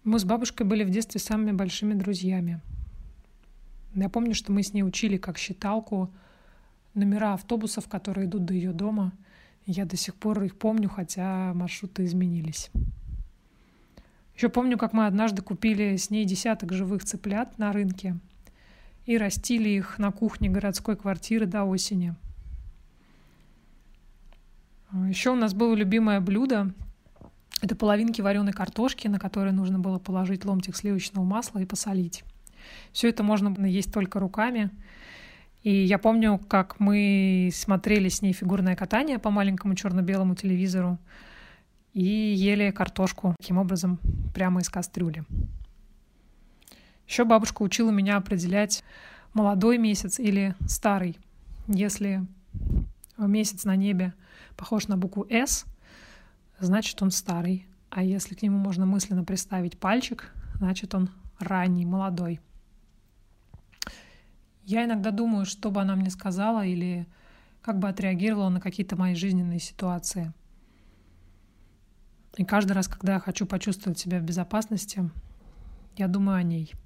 Мы с бабушкой были в детстве самыми большими друзьями. Я помню, что мы с ней учили как считалку номера автобусов, которые идут до ее дома. Я до сих пор их помню, хотя маршруты изменились. Еще помню, как мы однажды купили с ней десяток живых цыплят на рынке и растили их на кухне городской квартиры до осени. Еще у нас было любимое блюдо. Это половинки вареной картошки, на которые нужно было положить ломтик сливочного масла и посолить. Все это можно было есть только руками. И я помню, как мы смотрели с ней фигурное катание по маленькому черно-белому телевизору и ели картошку таким образом прямо из кастрюли. Еще бабушка учила меня определять молодой месяц или старый. Если месяц на небе похож на букву «С», значит, он старый. А если к нему можно мысленно приставить пальчик, значит, он ранний, молодой. Я иногда думаю, что бы она мне сказала или как бы отреагировала на какие-то мои жизненные ситуации. И каждый раз, когда я хочу почувствовать себя в безопасности, я думаю о ней.